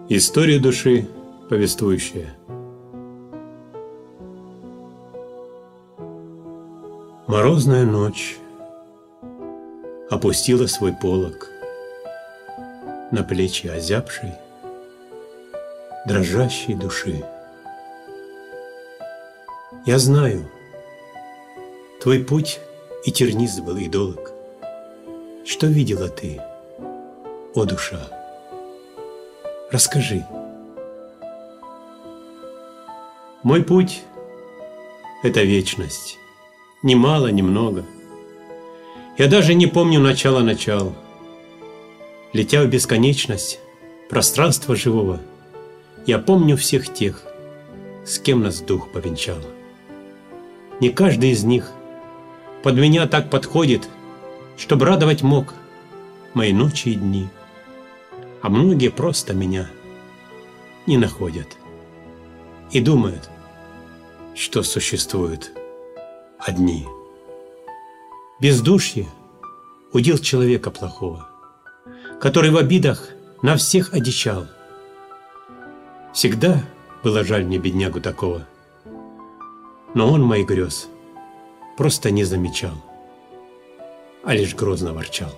История души, повествующая. Морозная ночь опустила свой полог на плечи озябшей, дрожащей души. Я знаю, твой путь и тернист был и долг. Что видела ты, о душа? Расскажи. Мой путь — это вечность, ни мало, ни много. Я даже не помню начала. Летя в бесконечность, пространство живого, я помню всех тех, с кем нас дух повенчал. Не каждый из них под меня так подходит, чтоб радовать мог мои ночи и дни. А многие просто меня не находят и думают, что существуют одни. Бездушье — удел человека плохого, который в обидах на всех одичал. Всегда было жаль мне беднягу такого, но он моих грез просто не замечал, а лишь грозно ворчал.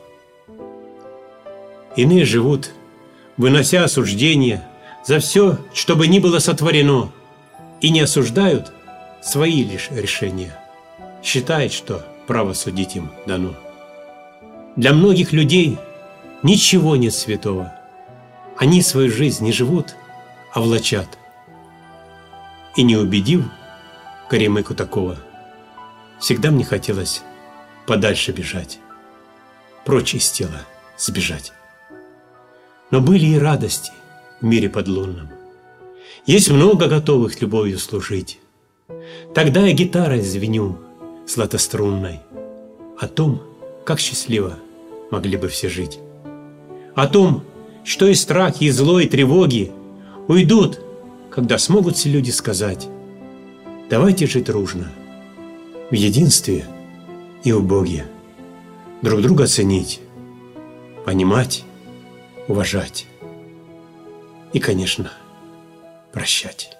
Иные живут, вынося осуждение за все, что бы ни было сотворено, и не осуждают свои лишь решения, считают, что право судить им дано. Для многих людей ничего нет святого. Они свою жизнь не живут, а влачат. И не убедив Горемыку такого, всегда мне хотелось подальше бежать, прочь из тела сбежать. Но были и радости в мире подлунном. Есть много готовых любовью служить. Тогда я гитарой звеню сладострунной о том, как счастливо могли бы все жить. О том, что и страхи, и зло, и тревоги уйдут, когда смогут все люди сказать: давайте жить дружно, в единстве и в Боге, друг друга ценить, понимать, уважать и, конечно, прощать.